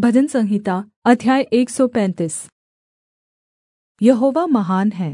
भजन संहिता अध्याय 135। यहोवा महान है।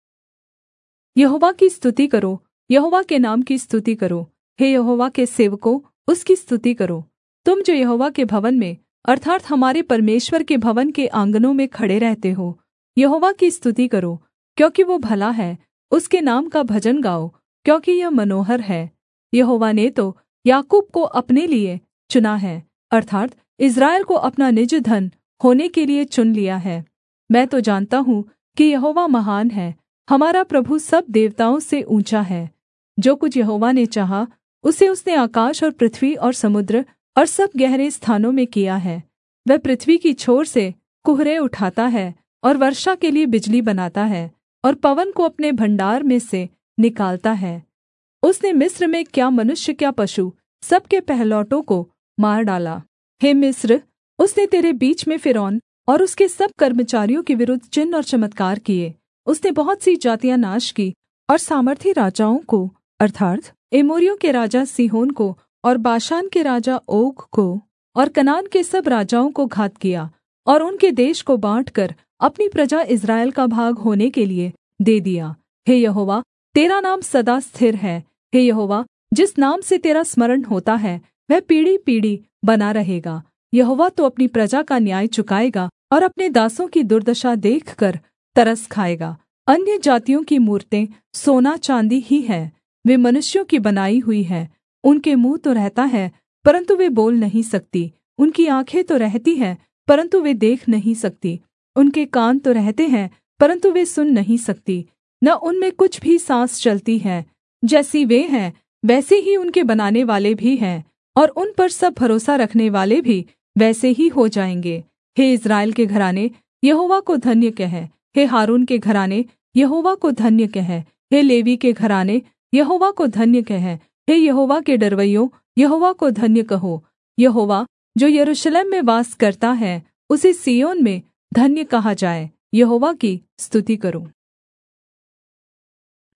यहोवा की स्तुति करो, यहोवा के नाम की स्तुति करो। हे यहोवा के सेवकों, उसकी स्तुति करो। तुम जो यहोवा के भवन में अर्थात् हमारे परमेश्वर के भवन के आँगनों में खड़े रहते हो, यहोवा की स्तुति करो, क्योंकि वो भला है। उसके नाम का भजन गाओ, क्योंकि यह मनोहर है। यहोवा ने तो याकूब को अपने लिए चुना है, अर्थात् इस्राएल को अपना निज धन होने के लिए चुन लिया है। मैं तो जानता हूँ कि यहोवा महान है, हमारा प्रभु सब देवताओं से ऊँचा है। जो कुछ यहोवा ने चाहा, उसे उसने आकाश और पृथ्वी और समुद्र और सब गहरे स्थानों में किया है। वह पृथ्वी की छोर से कुहरे उठाता है और वर्षा के लिए बिजली बनाता है और पवन को अपने भण्डार में से निकालता है। उसने मिस्र में क्या मनुष्य क्या पशु सब के पहिलौठों को मार डाला। हे मिस्र, उसने तेरे बीच में फ़िरौन और उसके सब कर्मचारियों के विरुद्ध चिन्ह और चमत्कार किए। उसने बहुत सी जातियाँ नाश की और सामर्थी राजाओं को अर्थात् एमोरियों के राजा सीहोन को और बाशान के राजा ओग को और कनान के सब राजाओं को घात किया और उनके देश को बाँटकर अपनी प्रजा इस्राएल का भाग होने के लिए दे दिया। हे यहोवा, तेरा नाम सदा स्थिर है। हे यहोवा, जिस नाम से तेरा स्मरण होता है वह पीढ़ी-पीढ़ी बना रहेगा। यहोवा तो अपनी प्रजा का न्याय चुकाएगा और अपने दासों की दुर्दशा देखकर तरस खाएगा। अन्य जातियों की मूरतें सोना चाँदी ही है, वे मनुष्यों की बनाई हुई है। उनके मुँह तो रहता है, परन्तु वे बोल नहीं सकती। उनकी आँखें तो रहती हैं, परन्तु वे देख नहीं सकती। उनके कान तो रहते हैं, परन्तु वे सुन नहीं सकती। न उनमें कुछ भी साँस चलती है। जैसी वे हैं, वैसे ही उनके बनाने वाले भी हैं, और उन पर सब भरोसा रखने वाले भी वैसे ही हो जाएँगे। हे इस्राएल के घराने, यहोवा को धन्य कह। हे हारून के घराने, यहोवा को धन्य कह। हे लेवी के घराने, यहोवा को धन्य कह। हे यहोवा के डरवैयों, यहोवा को धन्य कहो। यहोवा जो यरूशलेम में वास करता है, उसे सिय्योन में धन्य कहा जाए। यहोवा की स्तुति करो।